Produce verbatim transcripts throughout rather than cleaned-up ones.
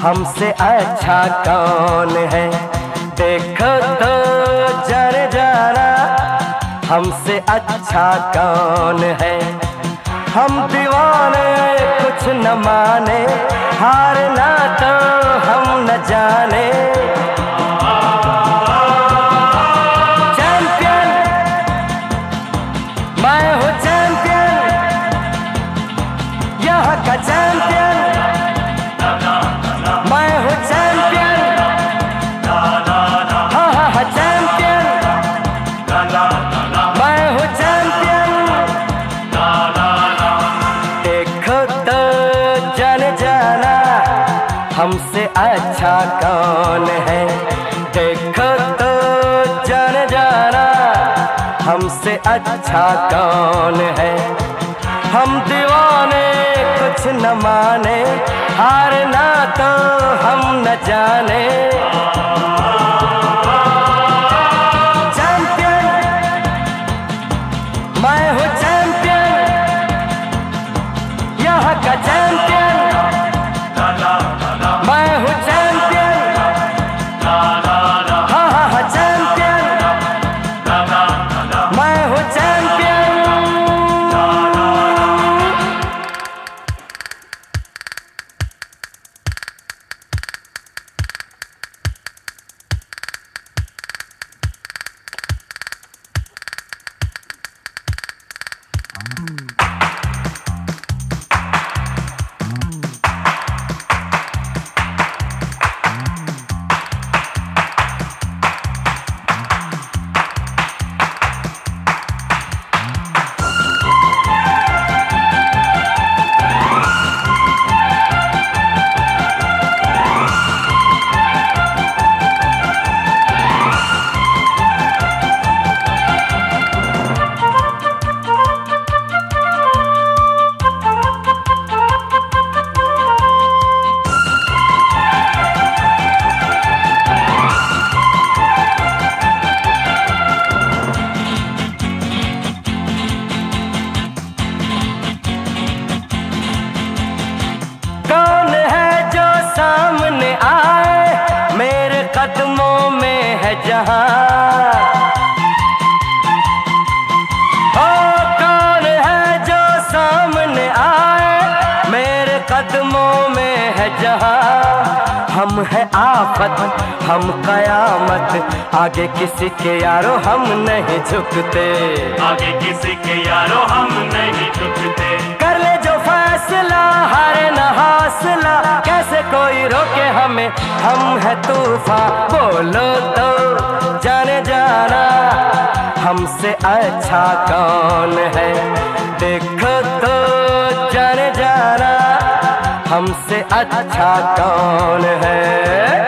हमसे अच्छा कौन है, देखो तो जाने जाना हमसे अच्छा कौन है। हम दीवाने कुछ न माने, हारना तो हम न जाने। चैंपियन मैं हूँ, चैंपियन यहाँ का चैंपियन मैं हूँ, चैंपियन हाँ हाँ हाँ चैंपियन मैं हूँ, चैंपियन। देखो तो जाने जाना हमसे अच्छा कौन है, देखो तो जाने जाना हमसे अच्छा कौन है। हम दीवाने कुछ न माने, हारना तो हम न जाने। चैंपियन मैं हूँ, चैंपियन यहाँ का चैंपियन मैं हूँ, चैंपियन हाँ हाँ हाँ चैंपियन मैं हूँ, चैंपियन। कौन है जो सामने आए, मेरे कदमों में है जहां। ओ कौन है जो सामने आए, मेरे कदमों में है जहां। हम है आफत हम कयामत, आगे किसी के यारो हम नहीं झुकते, आगे किसी के यारो हम नहीं झुकते। कर ले जो फैसला हारे न हौसला, कैसे कोई रोके हमें, हम है तूफान। बोलो तो जाने जाना हमसे अच्छा कौन है, देखो तो जाने जाना हमसे अच्छा कौन है।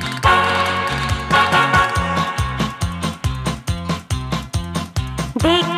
देख